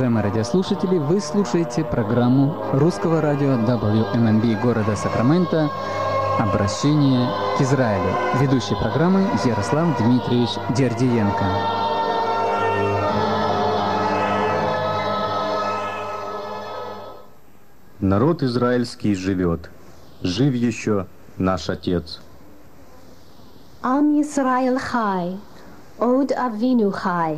Уважаемые радиослушатели, вы слушаете программу русского радио WMNB города Сакраменто «Обращение к Израилю». Ведущий программы Ярослав Дмитриевич Дердиенко. Народ израильский живет, жив еще наш Отец. Am Yisrael Chai, Od Avinu Chai.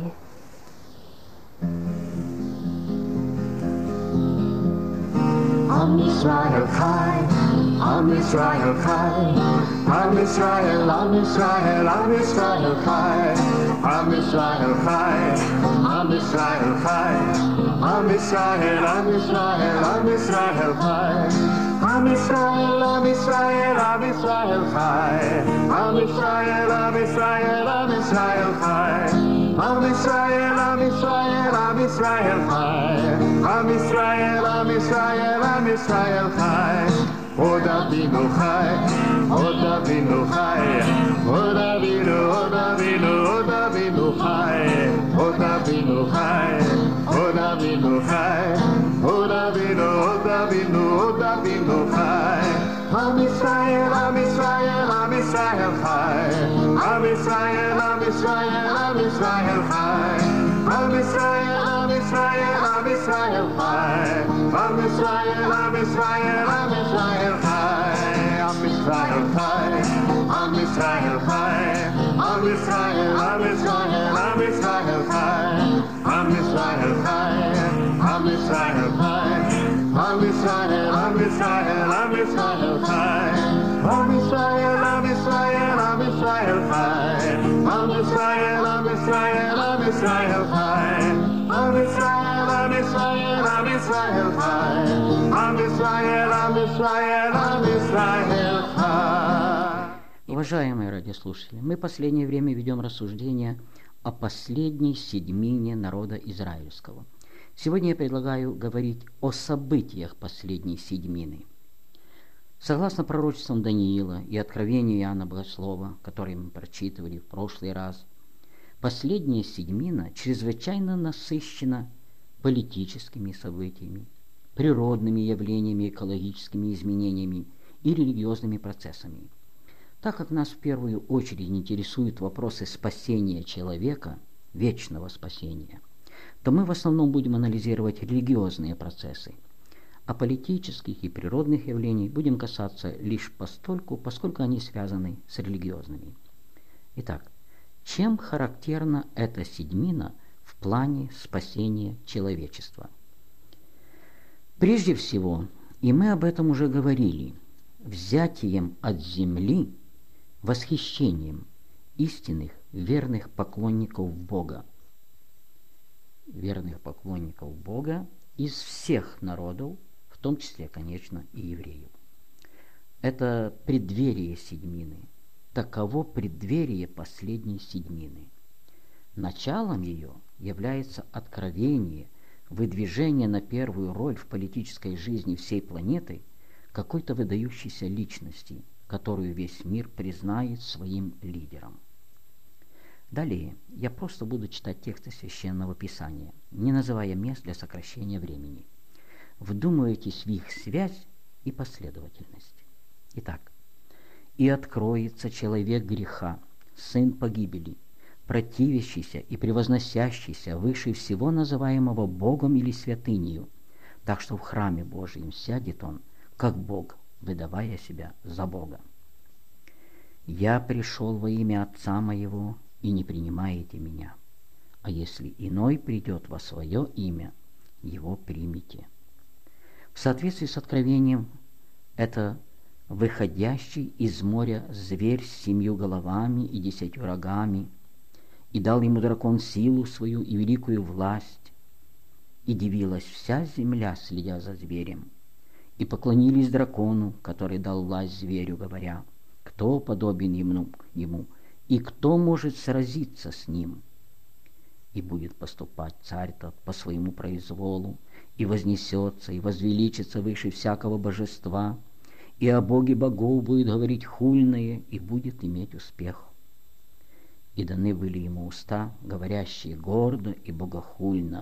Am Yisrael Chai, Am Yisrael Chai, Am Yisrael, Am Yisrael, Am Yisrael Chai, Am Yisrael Chai, Am Yisrael Chai, Am Yisrael, Am Yisrael, Am Yisrael Chai, Am Yisrael, Am Yisrael, Am Yisrael Chai, Am Yisrael, Am Yisrael, Am Yisrael Chai, Am Yisrael, Am Yisrael, Am Yisrael Chai, Am Yisrael, Am Yisrael, Am Yisrael Chai, Od Avinu Chai, Od Avinu Chai, Od Avinu, Od Avinu, Od Avinu Chai, Od Avinu Chai, Od Avinu Chai, Od Avinu, Od Avinu, Od Avinu Chai, Am Yisrael, Am Yisrael, Am Yisrael Chai, Am Yisrael, Am Yisrael, Am Yisrael Chai, Am Yisrael, Am Yisrael, Am Yisrael Chai, Am Yisrael, Am Yisrael, Am Yisrael Chai, Am Yisrael Chai, Am Yisrael Chai, Am Yisrael, Am Yisrael, Am Yisrael Chai, Am Yisrael Chai, Am Yisrael Chai, Am Yisrael, Am Yisrael, Am Yisrael Chai, Am Yisrael, Am Yisrael, Am Yisrael Chai, Am Yisrael, Am Yisrael, Am Yisrael Chai, Am Yisrael, Am Yisrael, Am Yisrael Chai, Am Yisrael, Am Yisrael, Am Yisrael Chai. Уважаемые радиослушатели, мы в последнее время ведем рассуждения о последней седьмине народа израильского. Сегодня я предлагаю говорить о событиях последней седьмины. Согласно пророчествам Даниила и откровению Иоанна Богослова, которые мы прочитывали в прошлый раз, последняя седьмина чрезвычайно насыщена политическими событиями, природными явлениями, экологическими изменениями и религиозными процессами. Так как нас в первую очередь интересуют вопросы спасения человека, вечного спасения, то мы в основном будем анализировать религиозные процессы, а политических и природных явлений будем касаться лишь поскольку они связаны с религиозными. Итак, чем характерна эта седьмина в плане спасения человечества? Прежде всего, и мы об этом уже говорили, взятием от земли, восхищением истинных верных поклонников Бога из всех народов, в том числе, конечно, и евреев. Это преддверие седьмины. Таково преддверие последней седьмины. Началом ее является откровение, выдвижение на первую роль в политической жизни всей планеты какой-то выдающейся личности, которую весь мир признает своим лидером. Далее я просто буду читать тексты Священного Писания, не называя мест для сокращения времени. Вдумайтесь в их связь и последовательность. Итак, «И откроется человек греха, сын погибели, противящийся и превозносящийся выше всего называемого Богом или святынею, так что в храме Божием сядет он, как Бог, выдавая себя за Бога. Я пришел во имя Отца моего, и не принимаете меня, а если иной придет во свое имя, его примите». В соответствии с откровением, это выходящий из моря зверь с 7 головами и 10 рогами, и дал ему дракон силу свою и великую власть, и дивилась вся земля, следя за зверем, и поклонились дракону, который дал власть зверю, говоря: кто подобен ему, и кто может сразиться с ним? И будет поступать царь тот по своему произволу, и вознесется, и возвеличится выше всякого божества, и о Боге богов будет говорить хульное, и будет иметь успех. И даны были ему уста, говорящие гордо и богохульно,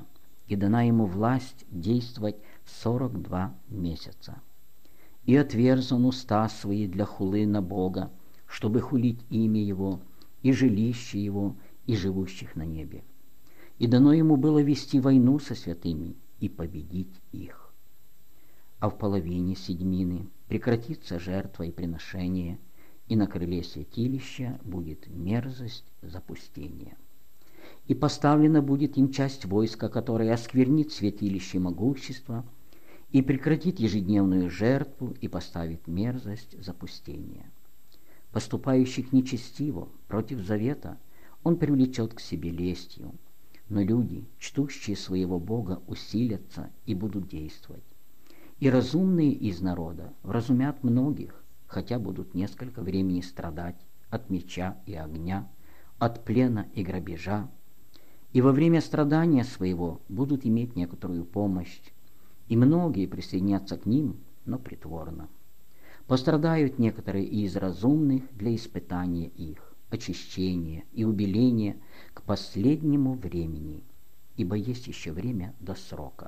и дана ему власть действовать 42 месяца. И отверз он уста свои для хулы на Бога, чтобы хулить имя Его, и жилище Его, и живущих на небе. И дано ему было вести войну со святыми и победить их. А в половине седьмины прекратится жертва и приношение, и на крыле святилища будет мерзость запустения. И поставлена будет им часть войска, которая осквернит святилище могущества, и прекратит ежедневную жертву, и поставит мерзость запустения. Поступающих нечестиво против завета он привлечет к себе лестью, но люди, чтущие своего Бога, усилятся и будут действовать. И разумные из народа вразумят многих, хотя будут несколько времени страдать от меча и огня, от плена и грабежа, и во время страдания своего будут иметь некоторую помощь, и многие присоединятся к ним, но притворно. Пострадают некоторые из разумных для испытания их, очищения и убеления к последнему времени, ибо есть еще время до срока.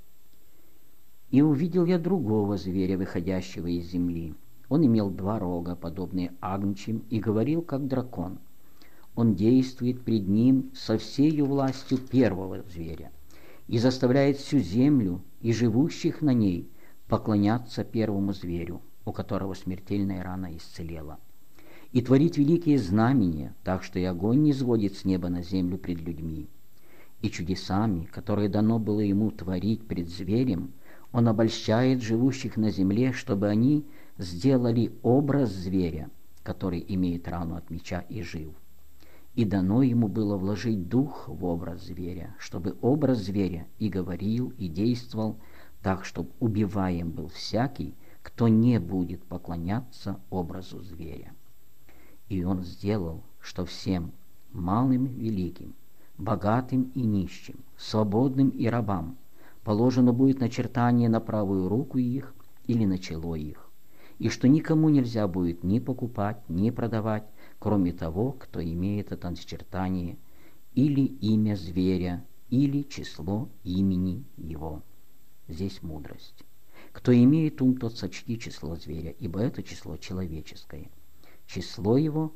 И увидел я другого зверя, выходящего из земли. Он имел 2 рога, подобные агнчим, и говорил, как дракон. Он действует пред ним со всею властью первого зверя и заставляет всю землю и живущих на ней поклоняться первому зверю, у которого смертельная рана исцелела, и творит великие знамения, так что и огонь не сводит с неба на землю пред людьми. И чудесами, которые дано было ему творить пред зверем, он обольщает живущих на земле, чтобы они сделали образ зверя, который имеет рану от меча и жив. И дано ему было вложить дух в образ зверя, чтобы образ зверя и говорил, и действовал так, чтобы убиваем был всякий, кто не будет поклоняться образу зверя. И он сделал, что всем, малым и великим, богатым и нищим, свободным и рабам, положено будет начертание на правую руку их или на чело их, и что никому нельзя будет ни покупать, ни продавать, кроме того, кто имеет это начертание, или имя зверя, или число имени его. Здесь мудрость. Кто имеет ум, тот сочти число зверя, ибо это число человеческое. Число его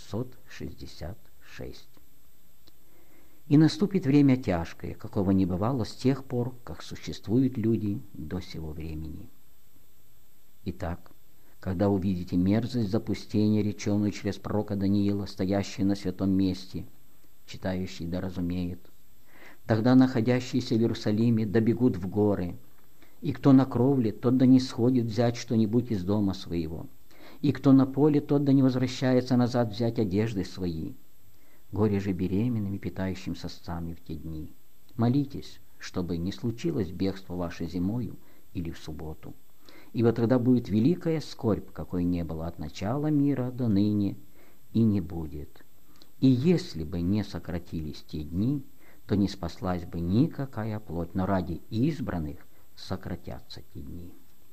666. И наступит время тяжкое, какого не бывало с тех пор, как существуют люди до сего времени. Итак, когда увидите мерзость запустения, реченую через пророка Даниила, стоящую на святом месте, читающий да разумеет, тогда находящиеся в Иерусалиме добегут в горы, и кто на кровле, тот да не сходит взять что-нибудь из дома своего, и кто на поле, тот да не возвращается назад взять одежды свои. Горе же беременным и питающим сосцами в те дни. Молитесь, чтобы не случилось бегство ваше зимою или в субботу. Ибо тогда будет великая скорбь, какой не было от начала мира до ныне, и не будет. И если бы не сократились те дни, то не спаслась бы никакая плоть, но ради избранных сократятся те дни.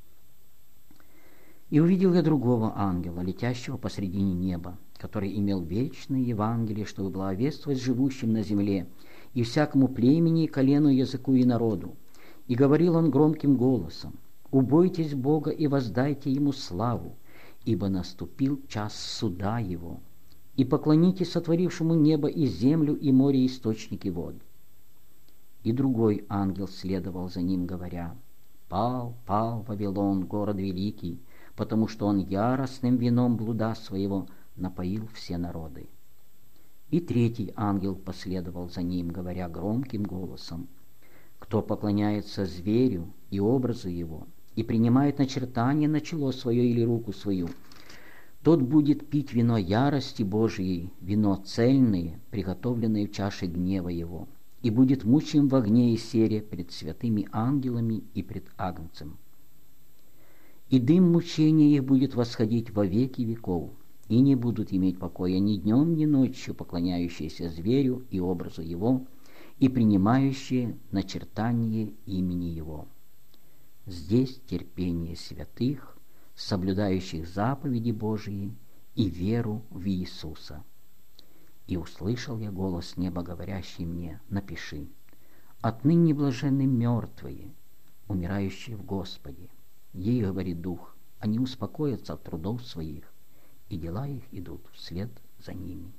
И увидел я другого ангела, летящего посредине неба, который имел вечное Евангелие, чтобы благовествовать живущим на земле, и всякому племени, и колену, языку и народу. И говорил он громким голосом: «Убойтесь Бога и воздайте Ему славу, ибо наступил час суда Его, и поклонитесь сотворившему небо и землю и море и источники вод». И другой ангел следовал за ним, говоря: «Пал, пал Вавилон, город великий, потому что он яростным вином блуда своего напоил все народы». И третий ангел последовал за ним, говоря громким голосом: «Кто поклоняется зверю и образу его, и принимает начертание на чело свое или руку свою, тот будет пить вино ярости Божией, вино цельное, приготовленное в чаше гнева его, и будет мучим в огне и сере пред святыми ангелами и пред Агнцем. И дым мучения их будет восходить во веки веков, и не будут иметь покоя ни днем, ни ночью поклоняющиеся зверю и образу его, и принимающие начертание имени его. Здесь терпение святых, соблюдающих заповеди Божии и веру в Иисуса. И услышал я голос неба, говорящий мне: напиши: Отныне блаженны мертвые, умирающие в Господе. Ей, говорит Дух, они успокоятся от трудов своих, и дела их идут вслед за ними.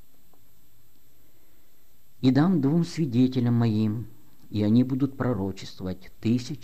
И дам 2 свидетелям моим, и они будут пророчествовать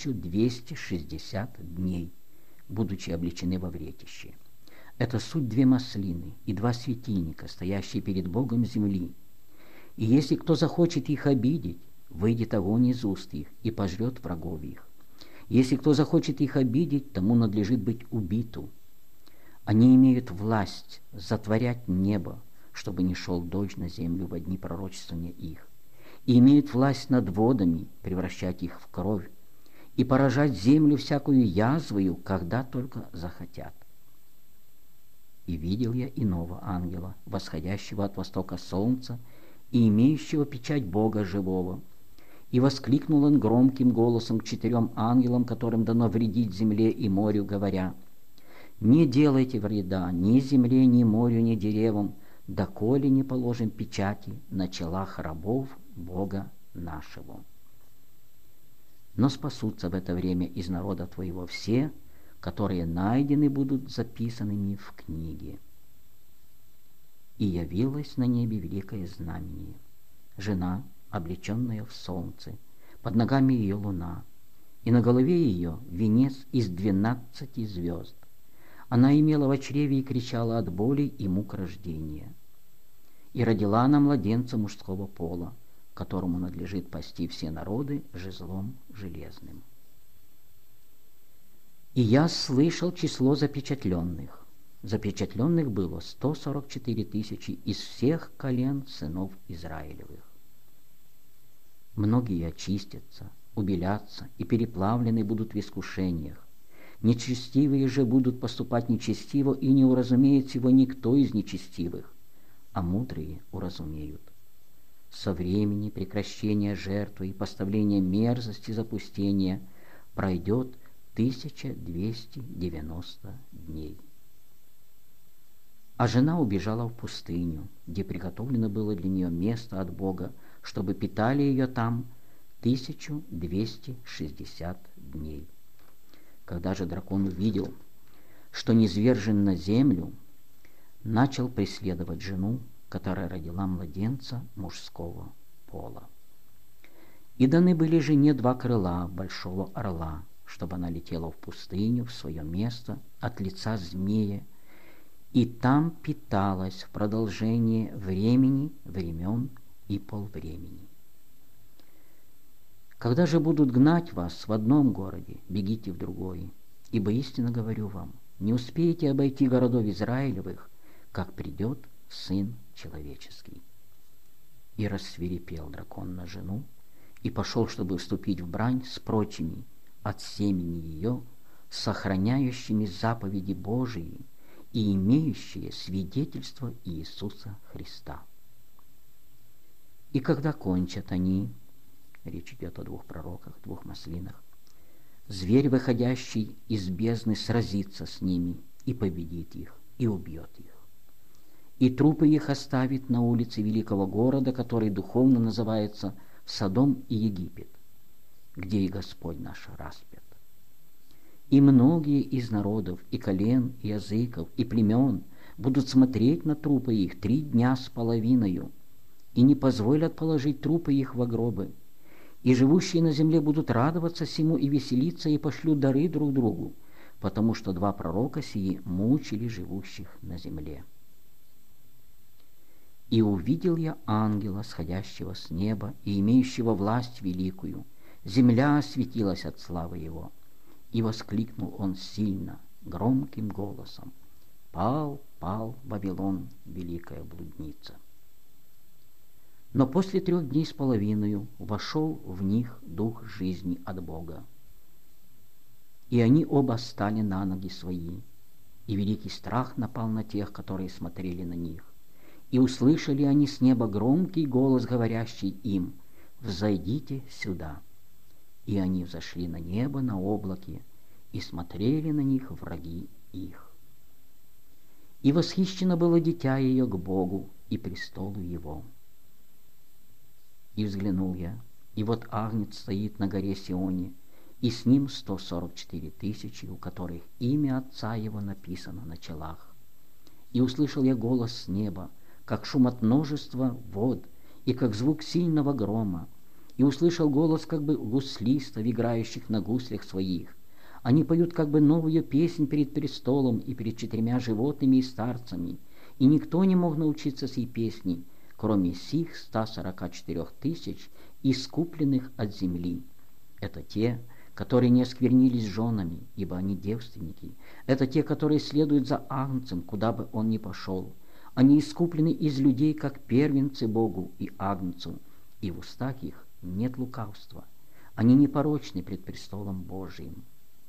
1260 дней, будучи облечены во вретище. Это суть 2 маслины и 2 светильника, стоящие перед Богом земли. И если кто захочет их обидеть, выйдет огонь из уст их и пожрет врагов их. Если кто захочет их обидеть, тому надлежит быть убиту. Они имеют власть затворять небо, чтобы не шел дождь на землю во дни пророчествования их, и имеют власть над водами, превращать их в кровь, и поражать землю всякую язвою, когда только захотят. И видел я иного ангела, восходящего от востока солнца и имеющего печать Бога живого. И воскликнул он громким голосом к 4 ангелам, которым дано вредить земле и морю, говоря: «Не делайте вреда ни земле, ни морю, ни деревам, доколе не положим печати на челах рабов Бога нашего. Но спасутся в это время из народа твоего все, которые найдены будут записанными в книге». И явилось на небе великое знамение: жена, облеченная в солнце, под ногами ее луна, и на голове ее венец из 12 звезд. Она имела в чреве и кричала от боли и мук рождения. И родила она младенца мужского пола, которому надлежит пасти все народы жезлом железным. И я слышал число запечатленных. Запечатленных было 144 тысячи из всех колен сынов Израилевых. Многие очистятся, убелятся и переплавлены будут в искушениях. Нечестивые же будут поступать нечестиво, и не уразумеет сего никто из нечестивых, а мудрые уразумеют. Со времени прекращения жертвы и поставления мерзости запустения пройдет 1290 дней. А жена убежала в пустыню, где приготовлено было для нее место от Бога, чтобы питали ее там 1260 дней. Когда же дракон увидел, что низвержен на землю, начал преследовать жену, которая родила младенца мужского пола. И даны были жене 2 крыла большого орла, чтобы она летела в пустыню, в свое место, от лица змея, и там питалась в продолжение времени, времен и полвремени. Когда же будут гнать вас в одном городе, бегите в другой, ибо истинно говорю вам, не успеете обойти городов Израилевых, как придет Сын Человеческий. И рассвирепел дракон на жену, и пошел, чтобы вступить в брань с прочими от семени ее, сохраняющими заповеди Божии и имеющие свидетельство Иисуса Христа. И когда кончат они, речь идет о 2 пророках, 2 маслинах, зверь, выходящий из бездны, сразится с ними и победит их, и убьет их. И трупы их оставит на улице великого города, который духовно называется Содом и Египет, где и Господь наш распят. И многие из народов, и колен, и языков, и племен будут смотреть на трупы их 3 дня с половиною, и не позволят положить трупы их во гробы. И живущие на земле будут радоваться сему и веселиться, и пошлют дары друг другу, потому что 2 пророка сии мучили живущих на земле. И увидел я ангела, сходящего с неба и имеющего власть великую. Земля осветилась от славы его. И воскликнул он сильно, громким голосом: «Пал, пал Вавилон, великая блудница». Но после 3 дней с половиною вошел в них дух жизни от Бога. И они оба стали на ноги свои, и великий страх напал на тех, которые смотрели на них. И услышали они с неба громкий голос, говорящий им: «Взойдите сюда». И они взошли на небо на облаке, и смотрели на них враги их. И восхищено было дитя ее к Богу и престолу его. И взглянул я, И вот Агнец стоит на горе Сионе, и с ним 144 тысячи, у которых имя Отца Его написано на челах. И услышал я голос с неба, как шум от множества вод, и как звук сильного грома. И услышал голос как бы гуслистов, играющих на гуслях своих. Они поют как бы новую песнь перед престолом и перед 4 животными и старцами. И никто не мог научиться сей песни, кроме сих 144 тысяч, искупленных от земли. Это те, которые не осквернились женами, ибо они девственники. Это те, которые следуют за Агнцем, куда бы он ни пошел. Они искуплены из людей, как первенцы Богу и Агнцу, и в устах их нет лукавства. Они непорочны пред престолом Божиим.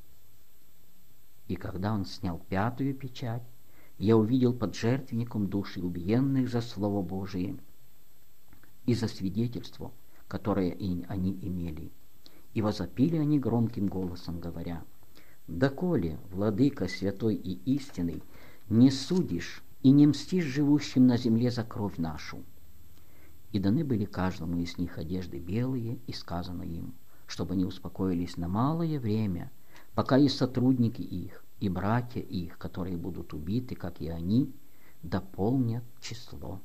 И когда он снял 5-ю печать, я увидел под жертвенником души убиенных за Слово Божие и за свидетельство, которое они имели. И возопили они громким голосом, говоря: «Доколе, Владыка святой и истинный, не судишь и не мстишь живущим на земле за кровь нашу?» И даны были каждому из них одежды белые, и сказано им, чтобы они успокоились на малое время, пока и сотрудники их, и братья их, которые будут убиты, как и они, дополнят число.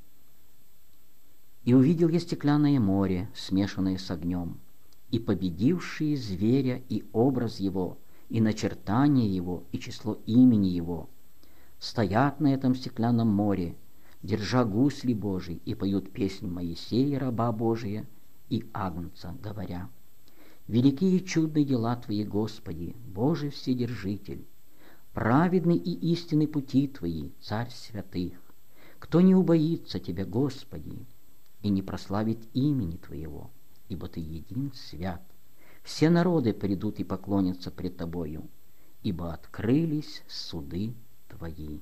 И увидел я стеклянное море, смешанное с огнем, и победившие зверя, и образ его, и начертание его, и число имени его, стоят на этом стеклянном море, держа гусли Божии, и поют песнь Моисея, раба Божия, и Агнца, говоря: «Великие и чудные дела Твои, Господи, Боже Вседержитель! Праведны и истинны пути Твои, Царь святых! Кто не убоится Тебя, Господи, и не прославит имени Твоего, ибо Ты един свят. Все народы придут и поклонятся пред Тобою, ибо открылись суды Твои».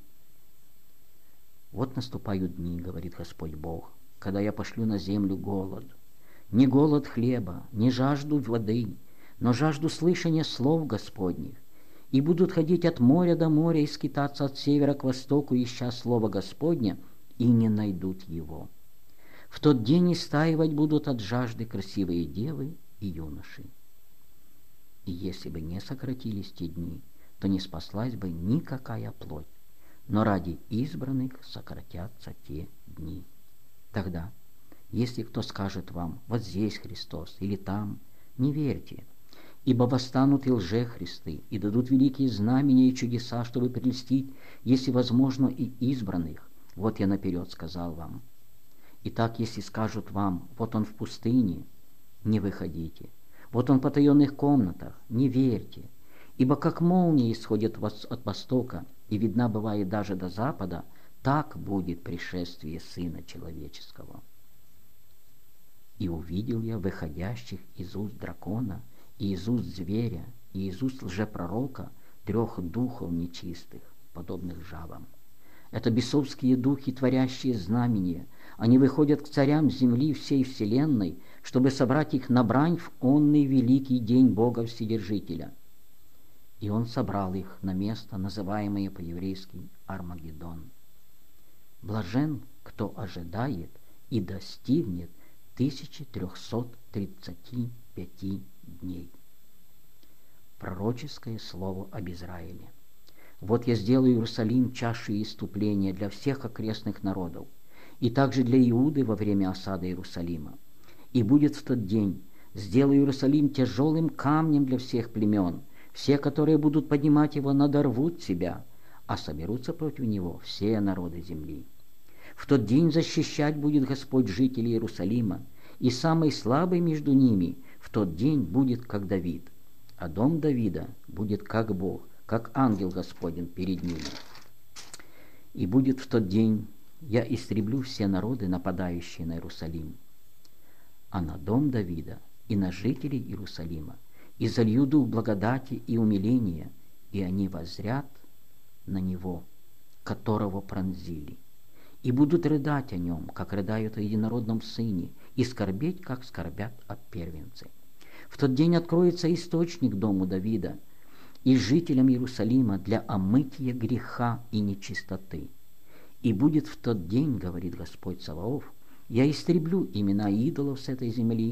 «Вот наступают дни, — говорит Господь Бог, — когда я пошлю на землю голод. Не голод хлеба, не жажду воды, но жажду слышания слов Господних. И будут ходить от моря до моря и скитаться от севера к востоку, ища слова Господня, и не найдут его. В тот день истаивать будут от жажды красивые девы и юноши. И если бы не сократились те дни, то не спаслась бы никакая плоть, но ради избранных сократятся те дни. Тогда, если кто скажет вам: вот здесь Христос или там, не верьте, ибо восстанут и лжехристы, и дадут великие знамения и чудеса, чтобы прельстить, если возможно, и избранных. Вот я наперед сказал вам. Итак, если скажут вам: вот он в пустыне, не выходите, вот он в потаенных комнатах, не верьте, ибо как молния исходит от востока и видна бывает даже до запада, так будет пришествие Сына Человеческого. И увидел я выходящих из уст дракона, и из уст зверя, и из уст лжепророка 3 духов нечистых, подобных жабам. Это бесовские духи, творящие знамения. Они выходят к царям земли всей вселенной, чтобы собрать их на брань в онный великий день Бога Вседержителя. И он собрал их на место, называемое по-еврейски Армагеддон. Блажен, кто ожидает и достигнет 1335 дней. Пророческое слово об Израиле. Вот я сделаю Иерусалим чашей иступления для всех окрестных народов, и также для Иуды во время осады Иерусалима. И будет в тот день: сделаю Иерусалим тяжелым камнем для всех племен, все, которые будут поднимать его, надорвут себя, а соберутся против него все народы земли. В тот день защищать будет Господь жителей Иерусалима, и самый слабый между ними в тот день будет как Давид, а дом Давида будет как Бог, как ангел Господень перед ними. И будет в тот день: я истреблю все народы, нападающие на Иерусалим, а на дом Давида и на жителей Иерусалима, и залью дух благодати и умиления, и они воззрят на него, которого пронзили, и будут рыдать о нем, как рыдают о единородном сыне, и скорбеть, как скорбят о первенце. В тот день откроется источник дому Давида и жителям Иерусалима для омытия греха и нечистоты. И будет в тот день, говорит Господь Саваоф, я истреблю имена идолов с этой земли,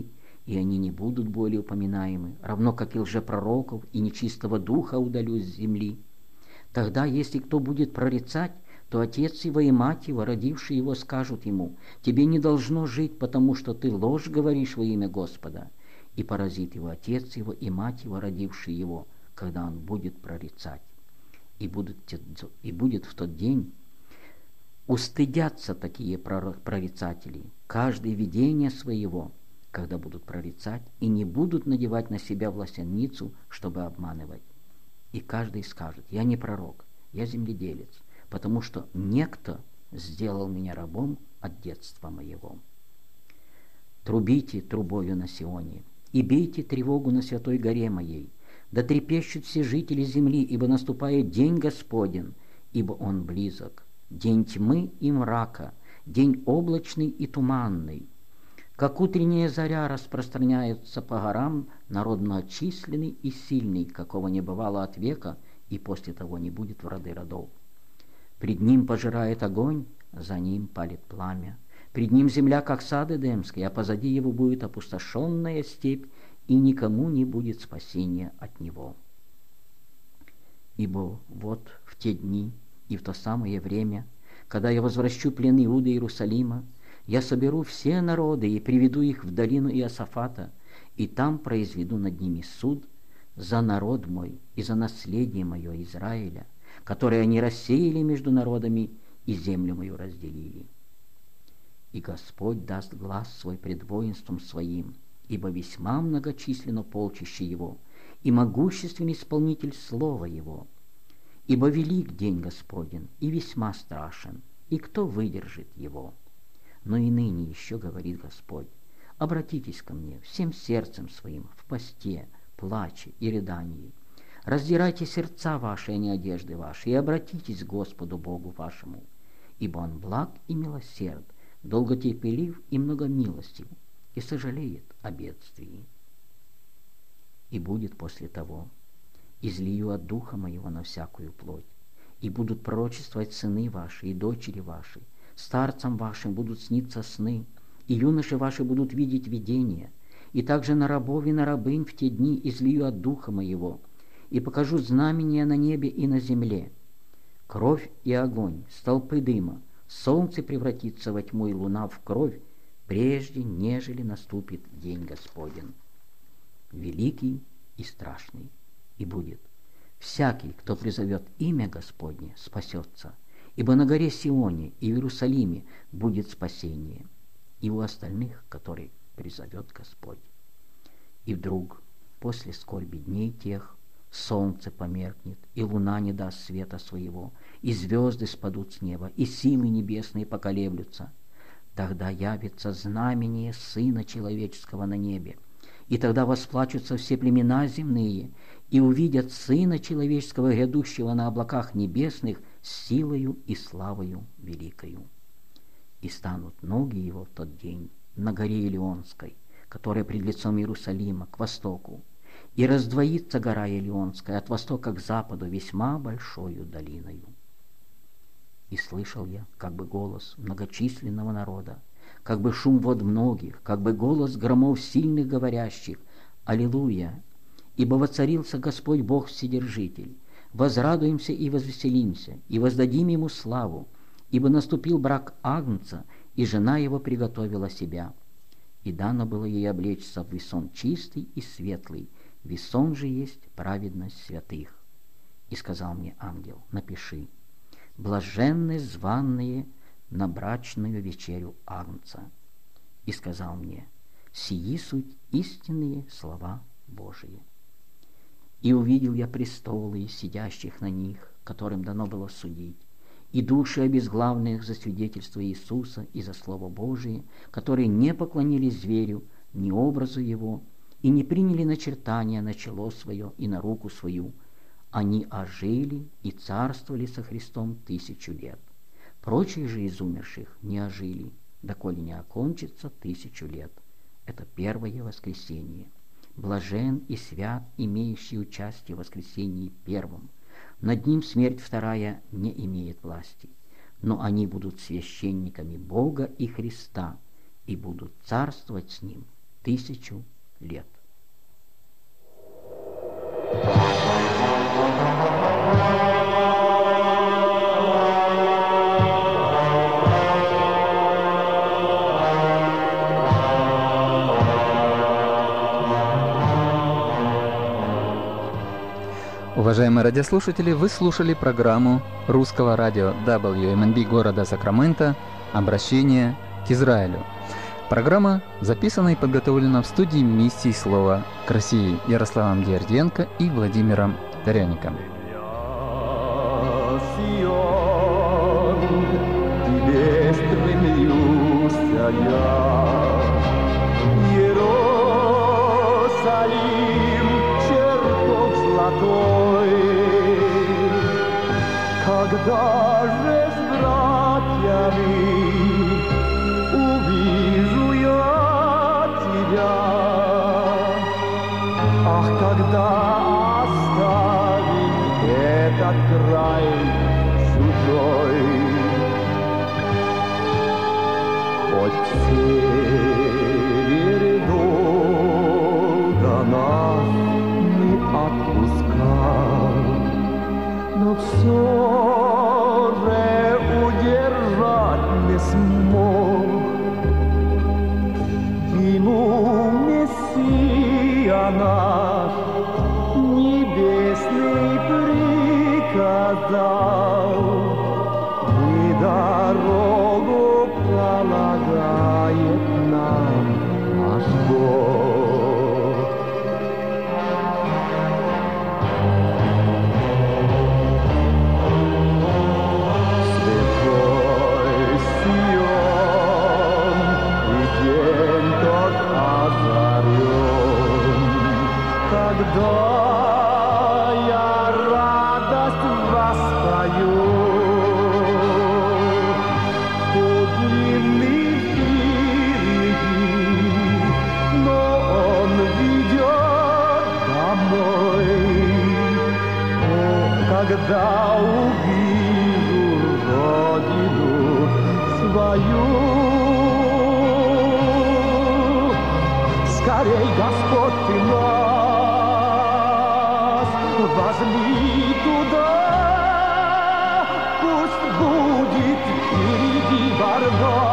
и они не будут более упоминаемы, равно как и лжепророков, и нечистого духа удалю с земли. Тогда, если кто будет прорицать, то отец его и мать его, родившие его, скажут ему: тебе не должно жить, потому что ты ложь говоришь во имя Господа. И поразит его отец его и мать его, родившие его, когда он будет прорицать. И будет в тот день устыдятся такие прорицатели, каждое видение своего, когда будут прорицать, и не будут надевать на себя власяницу, чтобы обманывать. И каждый скажет: я не пророк, я земледелец, потому что некто сделал меня рабом от детства моего. Трубите трубою на Сионе, и бейте тревогу на святой горе моей, да трепещут все жители земли, ибо наступает день Господень, ибо он близок, день тьмы и мрака, день облачный и туманный. Как утренняя заря распространяется по горам, народ многочисленный и сильный, какого не бывало от века, и после того не будет в роды родов. Пред ним пожирает огонь, за ним палит пламя. Пред ним земля, как сад Эдемский, а позади его будет опустошенная степь, и никому не будет спасения от него. Ибо вот в те дни и в то самое время, когда я возвращу плен Иуды и Иерусалима, я соберу все народы и приведу их в долину Иосафата, и там произведу над ними суд за народ мой и за наследие мое Израиля, которое они рассеяли между народами и землю мою разделили. И Господь даст глас свой пред воинством своим, ибо весьма многочисленно полчище его, и могущественный исполнитель слова его. Ибо велик день Господень, и весьма страшен, и кто выдержит его? Но и ныне еще говорит Господь: обратитесь ко мне всем сердцем своим в посте, плаче и рыдании. Раздирайте сердца ваши, а не одежды ваши, и обратитесь к Господу Богу вашему, ибо Он благ и милосерд, долготерпелив и многомилостив, и сожалеет о бедствии. И будет после того: излию от духа моего на всякую плоть, и будут пророчествовать сыны ваши и дочери ваши, старцам вашим будут сниться сны, и юноши ваши будут видеть видения, и также на рабов и на рабынь в те дни излию от духа моего, и покажу знамения на небе и на земле: кровь и огонь, столпы дыма, солнце превратится во тьму и луна в кровь, прежде нежели наступит день Господень, великий и страшный. И будет: всякий, кто призовет имя Господне, спасется, ибо на горе Сионе и в Иерусалиме будет спасение, и у остальных, которые призовет Господь. И вдруг, после скорби дней тех, солнце померкнет, и луна не даст света своего, и звезды спадут с неба, и силы небесные поколеблются. Тогда явится знамение Сына Человеческого на небе, и тогда восплачутся все племена земные, и увидят Сына Человеческого, грядущего на облаках небесных, с силою и славою великою. И станут ноги его в тот день на горе Илионской, которая пред лицом Иерусалима, к востоку, и раздвоится гора Илионская от востока к западу весьма большою долиною. И слышал я как бы голос многочисленного народа, как бы шум вод многих, как бы голос громов сильных говорящих: Аллилуйя! Ибо воцарился Господь Бог Вседержитель. Возрадуемся и возвеселимся, и воздадим Ему славу, ибо наступил брак Агнца, и жена его приготовила себя. И дано было ей облечься в весон чистый и светлый, весон же есть праведность святых. И сказал мне ангел: напиши: блаженны званные на брачную вечерю Агнца. И сказал мне: сии суть истинные слова Божии. И увидел я престолы, сидящих на них, которым дано было судить, и души обезглавленных за свидетельство Иисуса и за Слово Божие, которые не поклонились зверю, ни образу его, и не приняли начертания на чело свое и на руку свою. Они ожили и царствовали со Христом 1000 лет. Прочие же из умерших не ожили, доколе не окончится 1000 лет. Это первое воскресение. Блажен и свят, имеющий участие в воскресении первом. Над ним смерть вторая не имеет власти, но они будут священниками Бога и Христа и будут царствовать с ним 1000 лет. Уважаемые радиослушатели, вы слушали программу русского радио WMNB города Сакраменто «Обращение к Израилю». Программа записана и подготовлена в студии миссии слова к России Ярославом Дерденко и Владимиром Таряником. Когда же с братьями увижу я тебя, ах, когда оставим этот край чужой, хоть север долго нас не отпускал, но все смог. Ему Мессия наш небесный приказал, и дорогу пролагает нам наш Бог. Когда я радость воспою, подлинный впереди, но он ведет домой. О, когда увижу родину свою, скорей, Господь, ты нас возьми туда, пусть будет впереди борьба.